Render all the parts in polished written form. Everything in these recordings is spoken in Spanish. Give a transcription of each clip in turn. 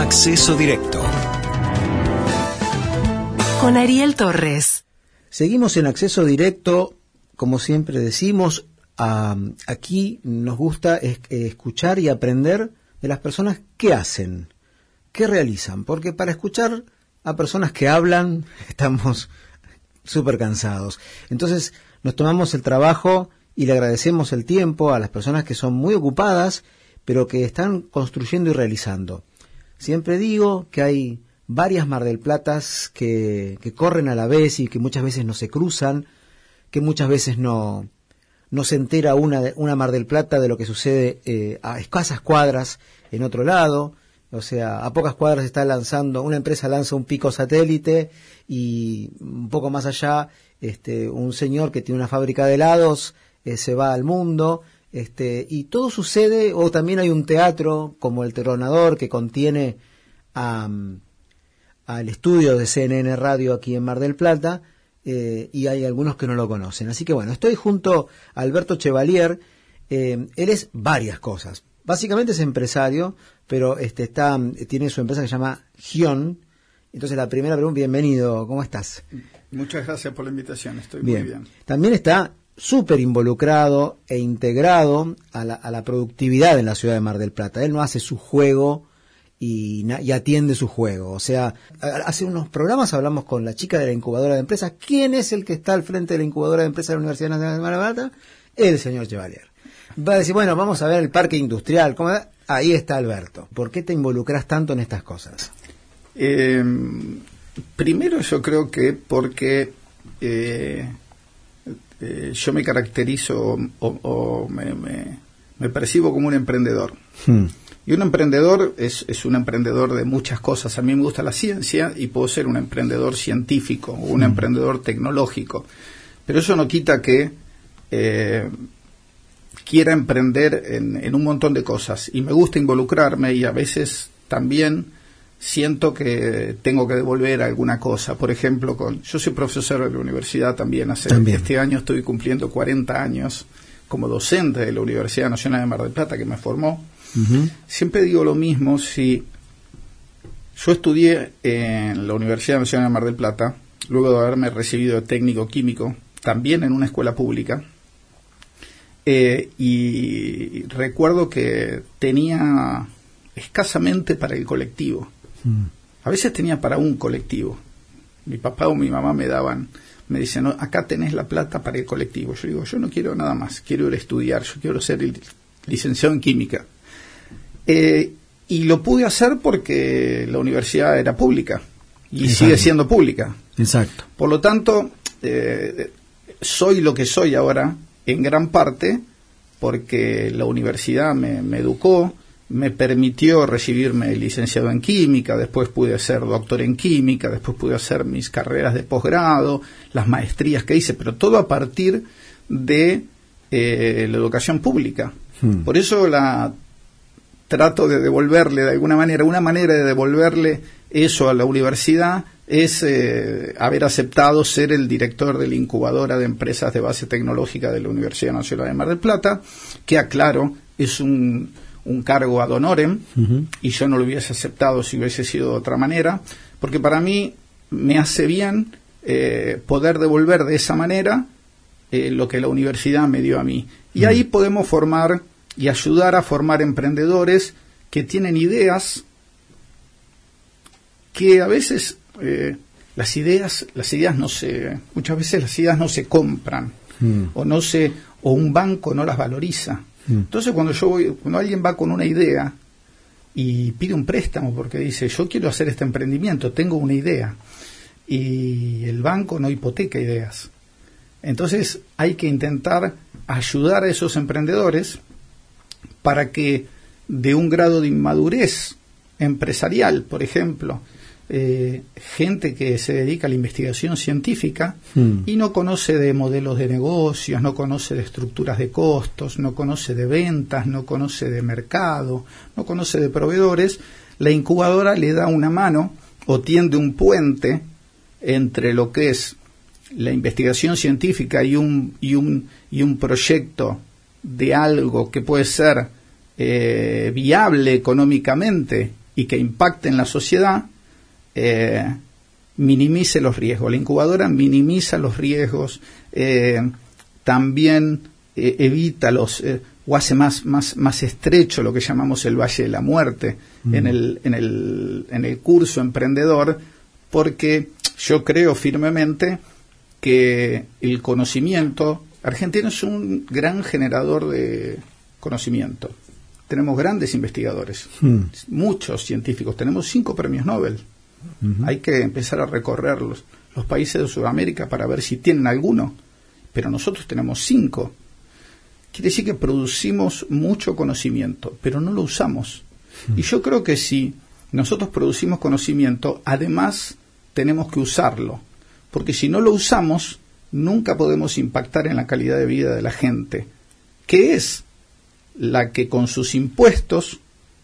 Acceso Directo con Ariel Torres. Seguimos en Acceso Directo, como siempre decimos, aquí nos gusta escuchar y aprender de las personas que hacen, que realizan, porque para escuchar a personas que hablan estamos súper cansados. Entonces nos tomamos el trabajo y le agradecemos el tiempo a las personas que son muy ocupadas, pero que están construyendo y realizando. Siempre digo que hay varias Mar del Platas que corren a la vez y que muchas veces no se cruzan, que muchas veces no se entera una Mar del Plata de lo que sucede a escasas cuadras en otro lado. O sea, a pocas cuadras está lanzando, una empresa lanza un pico satélite y un poco más allá un señor que tiene una fábrica de helados se va al mundo. Y todo sucede, o también hay un teatro como el Tronador que contiene al estudio de CNN Radio aquí en Mar del Plata, y hay algunos que no lo conocen. Así que bueno, estoy junto a Alberto Chevalier. Él es varias cosas. Básicamente es empresario, pero tiene su empresa que se llama Gion. Entonces la primera pregunta, bienvenido, ¿cómo estás? Muchas gracias por la invitación, estoy bien. Muy bien. También está súper involucrado e integrado a la productividad en la ciudad de Mar del Plata. Él no hace su juego y atiende su juego. O sea, hace unos programas hablamos con la chica de la incubadora de empresas. ¿Quién es el que está al frente de la incubadora de empresas de la Universidad Nacional de Mar del Plata? El señor Chevalier. Va a decir, bueno, vamos a ver el parque industrial. Ahí está Alberto. ¿Por qué te involucras tanto en estas cosas? Primero yo creo que porque yo me caracterizo o me percibo como un emprendedor. Y un emprendedor es un emprendedor de muchas cosas. A mí me gusta la ciencia y puedo ser un emprendedor científico o un emprendedor tecnológico. Pero eso no quita que quiera emprender en un montón de cosas. Y me gusta involucrarme y a veces también siento que tengo que devolver alguna cosa. Por ejemplo, yo soy profesor de la universidad también. Este año estoy cumpliendo 40 años como docente de la Universidad Nacional de Mar del Plata, que me formó. Uh-huh. Siempre digo lo mismo. Si yo estudié en la Universidad Nacional de Mar del Plata, luego de haberme recibido de técnico químico, también en una escuela pública, y recuerdo que tenía escasamente para el colectivo. A veces tenía para un colectivo. Mi papá o mi mamá me dicen, no, acá tenés la plata para el colectivo. Yo digo, yo no quiero nada más, quiero ir a estudiar, yo quiero ser licenciado en química. Y lo pude hacer porque la universidad era pública y exacto, sigue siendo pública. Exacto. Por lo tanto, soy lo que soy ahora en gran parte porque la universidad me educó, me permitió recibirme licenciado en química, después pude ser doctor en química, después pude hacer mis carreras de posgrado, las maestrías que hice, pero todo a partir de la educación pública. Por eso trato de devolverle de alguna manera. Una manera de devolverle eso a la universidad es haber aceptado ser el director de la incubadora de empresas de base tecnológica de la Universidad Nacional de Mar del Plata, que aclaro, es un cargo ad honorem, uh-huh, y yo no lo hubiese aceptado si hubiese sido de otra manera, porque para mí me hace bien poder devolver de esa manera lo que la universidad me dio a mí. Y ahí podemos formar y ayudar a formar emprendedores que tienen ideas que a veces las ideas muchas veces las ideas no se compran, o un banco no las valoriza. Entonces cuando alguien va con una idea y pide un préstamo porque dice, yo quiero hacer este emprendimiento, tengo una idea, y el banco no hipoteca ideas. Entonces hay que intentar ayudar a esos emprendedores para que de un grado de inmadurez empresarial, por ejemplo, gente que se dedica a la investigación científica y no conoce de modelos de negocios, no conoce de estructuras de costos, no conoce de ventas, no conoce de mercado, no conoce de proveedores, la incubadora le da una mano o tiende un puente entre lo que es la investigación científica y un proyecto de algo que puede ser viable económicamente y que impacte en la sociedad, minimice los riesgos. La incubadora minimiza los riesgos, también evita o hace más estrecho lo que llamamos el Valle de la Muerte en el curso emprendedor, porque yo creo firmemente que el conocimiento, Argentina es un gran generador de conocimiento. Tenemos grandes investigadores, muchos científicos, tenemos 5 premios Nobel. Hay que empezar a recorrer los países de Sudamérica para ver si tienen alguno, pero nosotros tenemos 5. Quiere decir que producimos mucho conocimiento, pero no lo usamos. Y yo creo que si nosotros producimos conocimiento, además tenemos que usarlo, porque si no lo usamos, nunca podemos impactar en la calidad de vida de la gente, que es la que con sus impuestos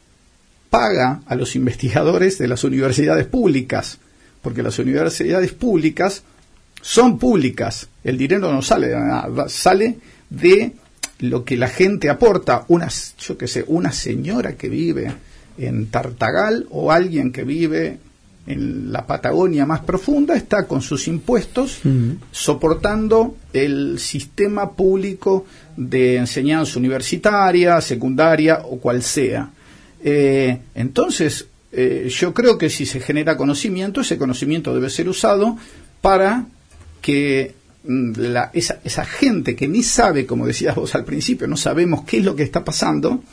paga a los investigadores de las universidades públicas, porque las universidades públicas son públicas, el dinero no sale de nada, sale de lo que la gente aporta, una señora que vive en Tartagal o alguien que vive en la Patagonia más profunda está con sus impuestos soportando el sistema público de enseñanza universitaria, secundaria o cual sea. Entonces, yo creo que si se genera conocimiento, ese conocimiento debe ser usado para que esa gente que ni sabe, como decías vos al principio, no sabemos qué es lo que está pasando,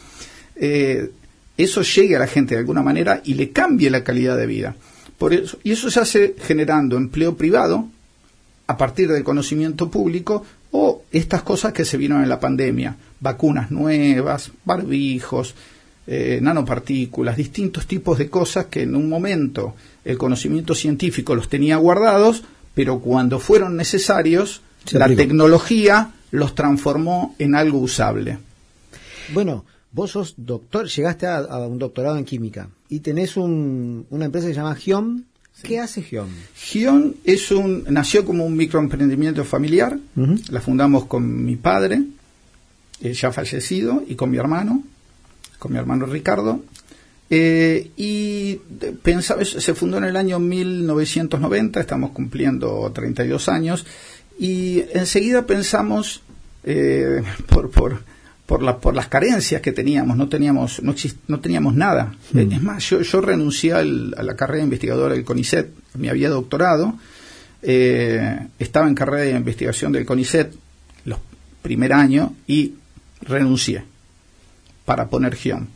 eso llegue a la gente de alguna manera y le cambie la calidad de vida. Y eso se hace generando empleo privado a partir del conocimiento público o estas cosas que se vieron en la pandemia, vacunas nuevas, barbijos, nanopartículas, distintos tipos de cosas que en un momento el conocimiento científico los tenía guardados, pero cuando fueron necesarios, la tecnología los transformó en algo usable. Bueno, vos sos doctor, llegaste a un doctorado en química y tenés una empresa que se llama Gion. Sí. ¿Qué hace Gion? Gion nació como un microemprendimiento familiar. La fundamos con mi padre, ya fallecido, y con mi hermano Ricardo. Y se fundó en el año 1990, estamos cumpliendo 32 años, y enseguida pensamos, por las carencias que teníamos, no teníamos nada. Es más, yo renuncié a la carrera de investigador del CONICET, me había doctorado, estaba en carrera de investigación del CONICET los primer año y renuncié para poner Gion.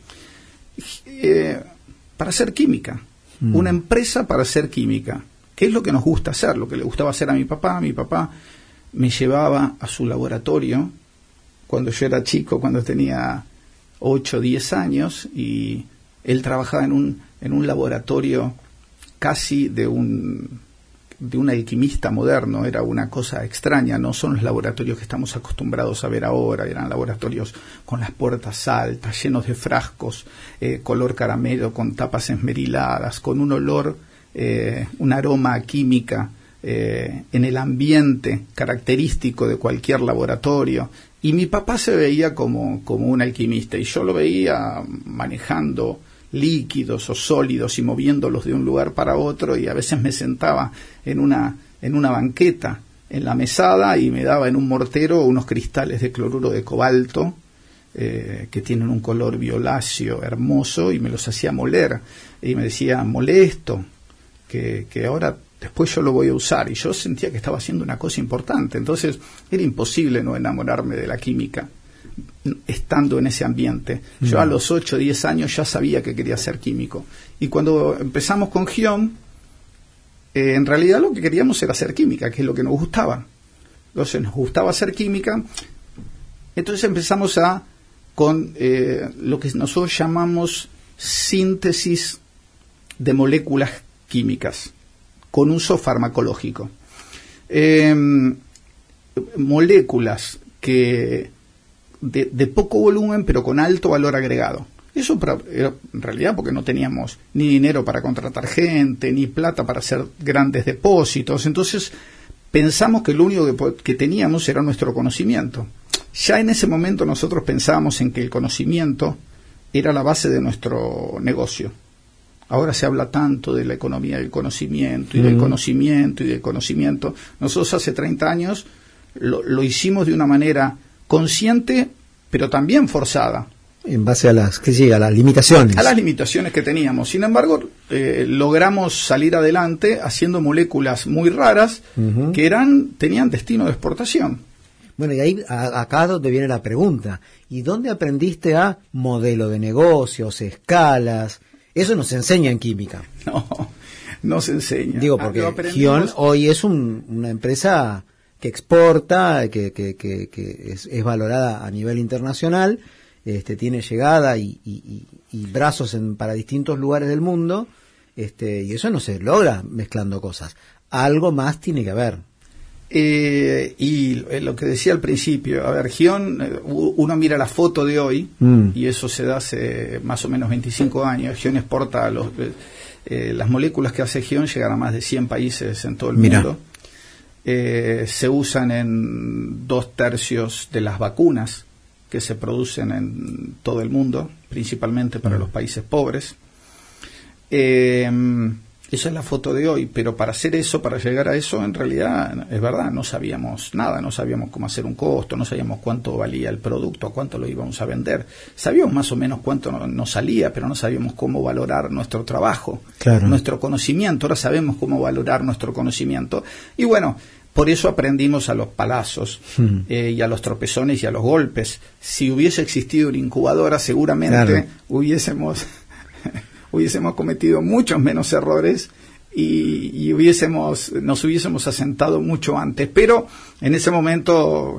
Para hacer química, una empresa para hacer química, que es lo que nos gusta hacer, lo que le gustaba hacer a mi papá. Mi papá me llevaba a su laboratorio cuando yo era chico, cuando tenía 8 o 10 años, y él trabajaba en un laboratorio casi de un alquimista moderno. Era una cosa extraña, no son los laboratorios que estamos acostumbrados a ver ahora, eran laboratorios con las puertas altas, llenos de frascos, color caramelo, con tapas esmeriladas, con un olor, un aroma a química en el ambiente característico de cualquier laboratorio. Y mi papá se veía como un alquimista, y yo lo veía manejando líquidos o sólidos y moviéndolos de un lugar para otro, y a veces me sentaba en una banqueta en la mesada y me daba en un mortero unos cristales de cloruro de cobalto que tienen un color violáceo hermoso, y me los hacía moler y me decía: molesto, que ahora después yo lo voy a usar. Y yo sentía que estaba haciendo una cosa importante. Entonces era imposible no enamorarme de la química estando en ese ambiente. Yo a los 8 o 10 años ya sabía que quería ser químico. Y cuando empezamos con Gion, en realidad lo que queríamos era hacer química, que es lo que nos gustaba. Entonces nos gustaba hacer química. Entonces empezamos con lo que nosotros llamamos síntesis de moléculas químicas con uso farmacológico. Moléculas que de poco volumen pero con alto valor agregado. Eso en realidad porque no teníamos ni dinero para contratar gente, ni plata para hacer grandes depósitos. Entonces pensamos que lo único que teníamos era nuestro conocimiento. Ya en ese momento nosotros pensábamos en que el conocimiento era la base de nuestro negocio. ahora se habla tanto de la economía del conocimiento y del conocimiento y del conocimiento. Nosotros hace 30 años lo hicimos de una manera consciente, pero también forzada. En base a las limitaciones. A las limitaciones que teníamos. Sin embargo, logramos salir adelante haciendo moléculas muy raras que tenían destino de exportación. Bueno, y ahí acá es donde viene la pregunta. ¿Y dónde aprendiste a modelo de negocios, escalas? Eso no se enseña en química. No se enseña. Digo, porque Gion hoy es una empresa que exporta, que es valorada a nivel internacional, tiene llegada y brazos para distintos lugares del mundo, y eso no se logra mezclando cosas. Algo más tiene que haber. Y lo que decía al principio, a ver, Gion, uno mira la foto de hoy, y eso se da hace más o menos 25 años. Gion exporta las moléculas que hace Gion, llegan a más de 100 países en todo el mundo. Se usan en 2/3 de las vacunas que se producen en todo el mundo, principalmente para los países pobres. Esa es la foto de hoy, pero para hacer eso, para llegar a eso, en realidad, es verdad, no sabíamos nada, no sabíamos cómo hacer un costo, no sabíamos cuánto valía el producto, cuánto lo íbamos a vender. Sabíamos más o menos cuánto nos salía, pero no sabíamos cómo valorar nuestro trabajo, nuestro conocimiento. Ahora sabemos cómo valorar nuestro conocimiento. Y bueno, por eso aprendimos a los palazos y a los tropezones y a los golpes. Si hubiese existido una incubadora, seguramente hubiésemos cometido muchos menos errores y nos hubiésemos asentado mucho antes. Pero en ese momento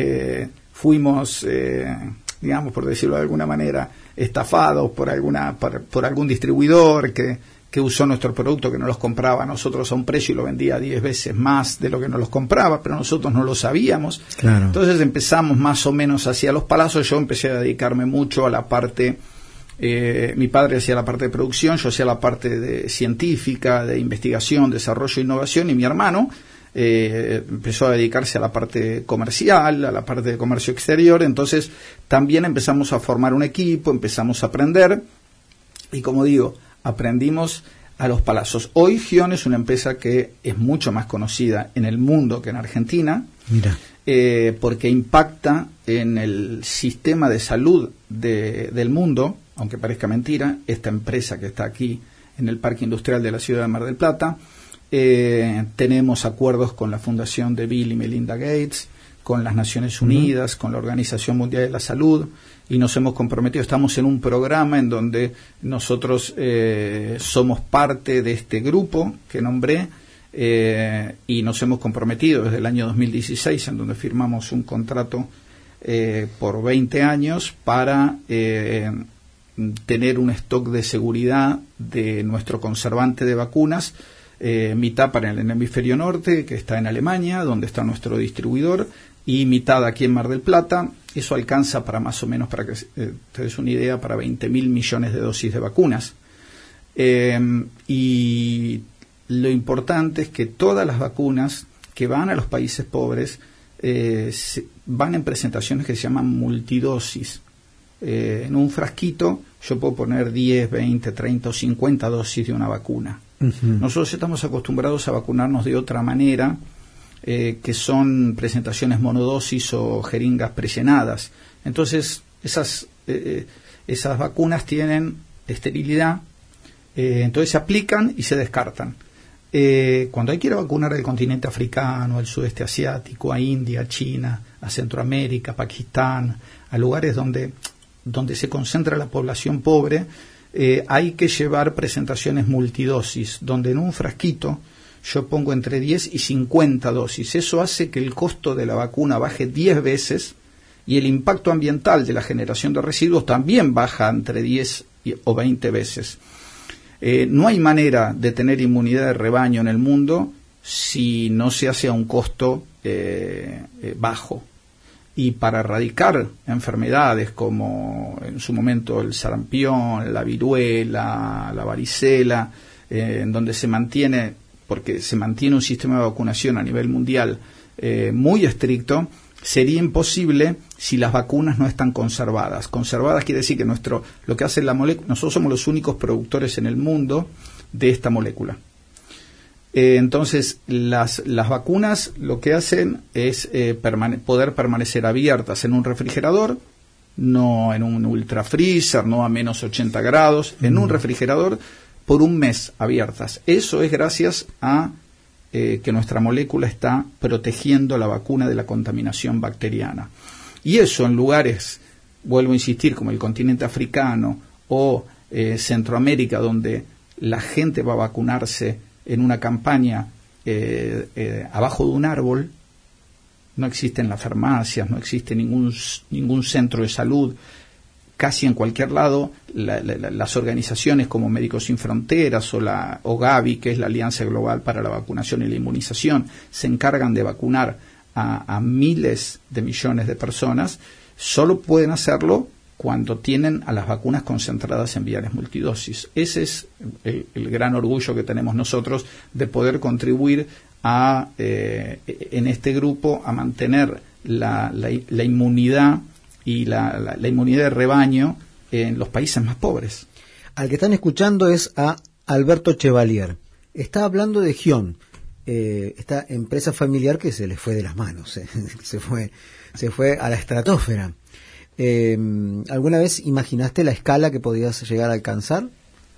fuimos, digamos, por decirlo de alguna manera, estafados por algún distribuidor que usó nuestro producto, que nos los compraba a nosotros a un precio y lo vendía 10 veces más de lo que nos los compraba, pero nosotros no lo sabíamos. Entonces empezamos más o menos hacia los palazos. Yo empecé a dedicarme mucho a la parte, mi padre hacía la parte de producción, yo hacía la parte de científica, de investigación, desarrollo e innovación, y mi hermano empezó a dedicarse a la parte comercial, a la parte de comercio exterior. Entonces también empezamos a formar un equipo, empezamos a aprender, y como digo, aprendimos a los palazos. Hoy Gion es una empresa que es mucho más conocida en el mundo que en Argentina, porque impacta en el sistema de salud del mundo, aunque parezca mentira. Esta empresa que está aquí en el Parque Industrial de la ciudad de Mar del Plata, tenemos acuerdos con la Fundación de Bill y Melinda Gates, con las Naciones Unidas, con la Organización Mundial de la Salud, y nos hemos comprometido. Estamos en un programa en donde nosotros somos parte de este grupo que nombré, y nos hemos comprometido desde el año 2016, en donde firmamos un contrato por 20 años para tener un stock de seguridad de nuestro conservante de vacunas, mitad para el hemisferio norte, que está en Alemania, donde está nuestro distribuidor, y mitad aquí en Mar del Plata. Eso alcanza para más o menos, para que te des una idea, para 20.000 millones de dosis de vacunas. Y lo importante es que todas las vacunas que van a los países pobres van en presentaciones que se llaman multidosis. En un frasquito yo puedo poner 10, 20, 30 o 50 dosis de una vacuna. Nosotros estamos acostumbrados a vacunarnos de otra manera, que son presentaciones monodosis o jeringas prellenadas. Entonces esas vacunas tienen esterilidad, entonces se aplican y se descartan. Cuando hay que ir a vacunar al continente africano, al sudeste asiático, a India, a China, a Centroamérica, a Pakistán, a lugares donde se concentra la población pobre, hay que llevar presentaciones multidosis, donde en un frasquito yo pongo entre 10 y 50 dosis. Eso hace que el costo de la vacuna baje 10 veces y el impacto ambiental de la generación de residuos también baja entre 10 o 20 veces. No hay manera de tener inmunidad de rebaño en el mundo si no se hace a un costo bajo. Y para erradicar enfermedades como en su momento el sarampión, la viruela, la varicela, en donde se mantiene, porque se mantiene un sistema de vacunación a nivel mundial muy estricto, sería imposible si las vacunas no están conservadas. Conservadas quiere decir que lo que hace la molécula, nosotros somos los únicos productores en el mundo de esta molécula. Entonces, las vacunas lo que hacen es poder permanecer abiertas en un refrigerador, no en un ultrafreezer, no a menos 80 grados, en un refrigerador por un mes abiertas. Eso es gracias a que nuestra molécula está protegiendo la vacuna de la contaminación bacteriana. Y eso en lugares, vuelvo a insistir, como el continente africano o Centroamérica, donde la gente va a vacunarse en una campaña abajo de un árbol, no existen las farmacias, no existe ningún centro de salud. Casi en cualquier lado, las organizaciones como Médicos Sin Fronteras o Gavi, que es la Alianza Global para la Vacunación y la Inmunización, se encargan de vacunar a miles de millones de personas. Solo pueden hacerlo cuando tienen a las vacunas concentradas en viales multidosis. Ese es el gran orgullo que tenemos nosotros de poder contribuir en este grupo a mantener la inmunidad y la inmunidad de rebaño en los países más pobres. Al que están escuchando es a Alberto Chevalier. Está hablando de Gion, esta empresa familiar que se le fue de las manos, se fue a la estratosfera. ¿Alguna vez imaginaste la escala que podías llegar a alcanzar?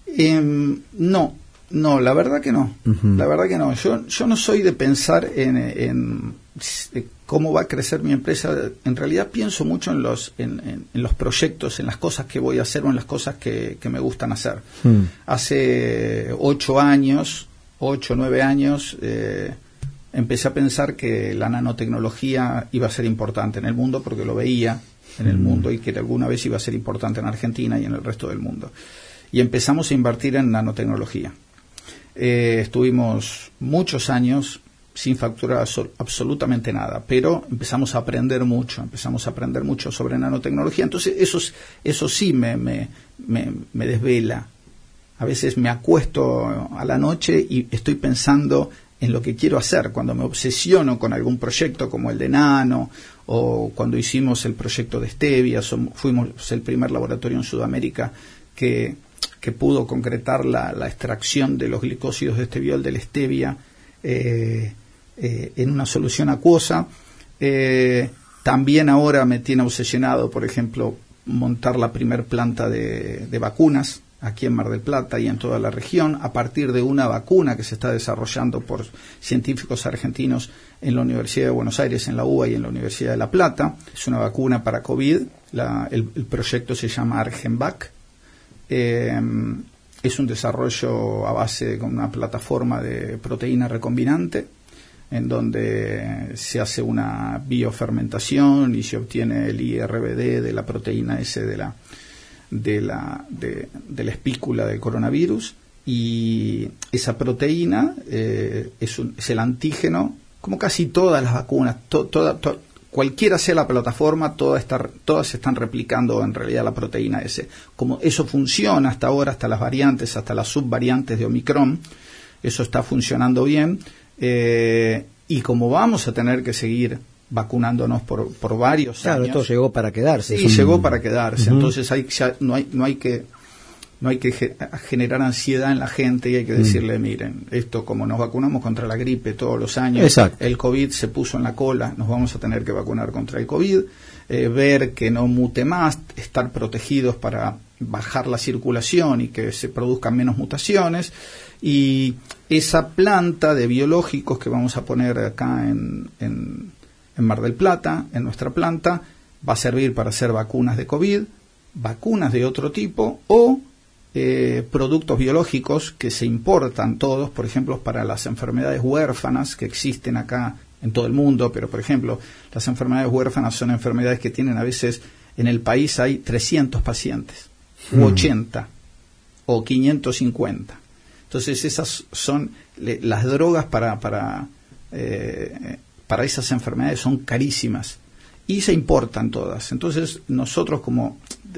No, la verdad que no. Uh-huh. La verdad que no. Yo no soy de pensar en cómo va a crecer mi empresa. En realidad pienso mucho en los proyectos, en las cosas que voy a hacer o en las cosas que me gustan hacer. Hace 8 o 9 años, empecé a pensar que la nanotecnología iba a ser importante en el mundo, porque lo veía en el mundo y que alguna vez iba a ser importante en Argentina y en el resto del mundo. Y empezamos a invertir en nanotecnología. Estuvimos muchos años sin facturar absolutamente nada, pero empezamos a aprender mucho sobre nanotecnología. Entonces eso sí me desvela. A veces me acuesto a la noche y estoy pensando en lo que quiero hacer. Cuando me obsesiono con algún proyecto como el de Nano, o cuando hicimos el proyecto de Stevia, fuimos el primer laboratorio en Sudamérica que pudo concretar la extracción de los glicósidos de esteviol del Stevia en una solución acuosa. También ahora me tiene obsesionado, por ejemplo, montar la primer planta de vacunas aquí en Mar del Plata y en toda la región, a partir de una vacuna que se está desarrollando por científicos argentinos en la Universidad de Buenos Aires, en la UBA y en la Universidad de La Plata. Es una vacuna para COVID. El proyecto se llama Argenvac. Es un desarrollo a base de una plataforma de proteína recombinante, en donde se hace una biofermentación y se obtiene el IRBD de la proteína S de la espícula del coronavirus, y esa proteína es el antígeno, como casi todas las vacunas, cualquiera sea la plataforma, todas se están replicando en realidad la proteína S. Como eso funciona hasta ahora, hasta las variantes, hasta las subvariantes de Omicron, eso está funcionando bien, y como vamos a tener que seguir vacunándonos por varios años. Claro, esto llegó para quedarse. Sí, llegó para quedarse. Uh-huh. Entonces no hay que generar ansiedad en la gente, y hay que decirle, miren, esto como nos vacunamos contra la gripe todos los años, exacto, el COVID se puso en la cola, nos vamos a tener que vacunar contra el COVID, ver que no mute más, estar protegidos para bajar la circulación y que se produzcan menos mutaciones. Y esa planta de biológicos que vamos a poner acá en Mar del Plata, en nuestra planta, va a servir para hacer vacunas de COVID, vacunas de otro tipo, o productos biológicos que se importan todos, por ejemplo, para las enfermedades huérfanas que existen acá en todo el mundo. Pero, por ejemplo, las enfermedades huérfanas son enfermedades que tienen a veces, en el país hay 300 pacientes, u 80, o 550. Entonces esas son las drogas para esas enfermedades, son carísimas y se importan todas. Entonces nosotros, como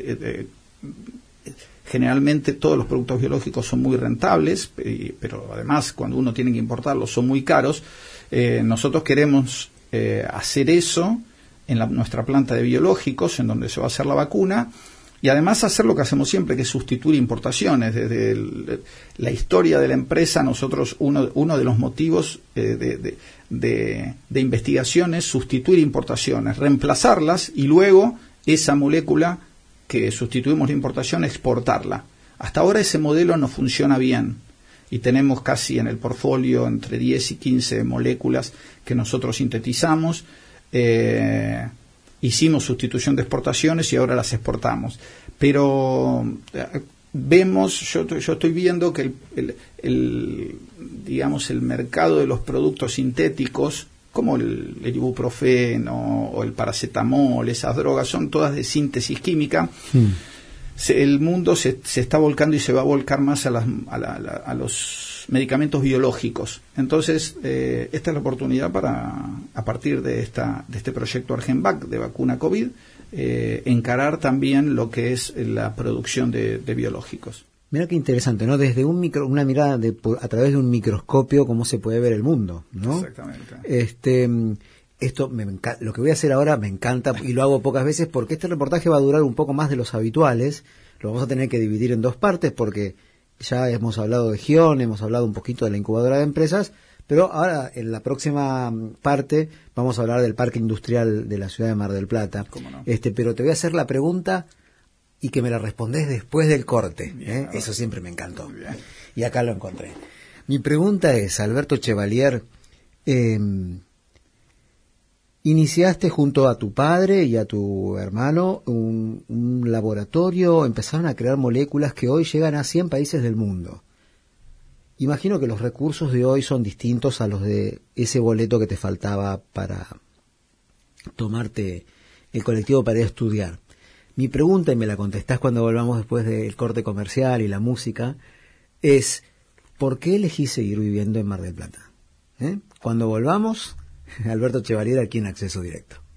generalmente todos los productos biológicos son muy rentables, pero además cuando uno tiene que importarlos son muy caros, nosotros queremos hacer eso en nuestra planta de biológicos, en donde se va a hacer la vacuna, y además hacer lo que hacemos siempre, que es sustituir importaciones. Desde la historia de la empresa, nosotros uno de los motivos de investigación es sustituir importaciones, reemplazarlas y luego esa molécula que sustituimos la importación, exportarla. Hasta ahora ese modelo no funciona bien y tenemos casi en el portfolio entre 10 y 15 moléculas que nosotros sintetizamos. Hicimos sustitución de exportaciones y ahora las exportamos. Pero vemos, yo estoy viendo que digamos, el mercado de los productos sintéticos, como el ibuprofeno o el paracetamol, esas drogas, son todas de síntesis química. El mundo se está volcando y se va a volcar más a los medicamentos biológicos. Entonces, esta es la oportunidad para, a partir de este proyecto Argenvac de vacuna COVID, encarar también lo que es la producción de biológicos. Mira qué interesante, ¿no? Desde una mirada a través de un microscopio, cómo se puede ver el mundo, ¿no? Exactamente. Esto lo que voy a hacer ahora me encanta y lo hago pocas veces porque este reportaje va a durar un poco más de los habituales. Lo vamos a tener que dividir en dos partes porque ya hemos hablado de GION, hemos hablado un poquito de la incubadora de empresas, pero ahora en la próxima parte vamos a hablar del parque industrial de la ciudad de Mar del Plata. ¿Cómo no? Pero te voy a hacer la pregunta y que me la respondés después del corte. Bien, Eso siempre me encantó. Bien. Y acá lo encontré. Mi pregunta es, Alberto Chevalier, iniciaste junto a tu padre y a tu hermano un laboratorio, empezaron a crear moléculas que hoy llegan a 100 países del mundo. Imagino que los recursos de hoy son distintos a los de ese boleto que te faltaba para tomarte el colectivo para ir a estudiar. Mi pregunta, y me la contestás cuando volvamos después del corte comercial y la música, es ¿por qué elegís seguir viviendo en Mar del Plata? Cuando volvamos, Alberto Chevalier aquí en Acceso Directo.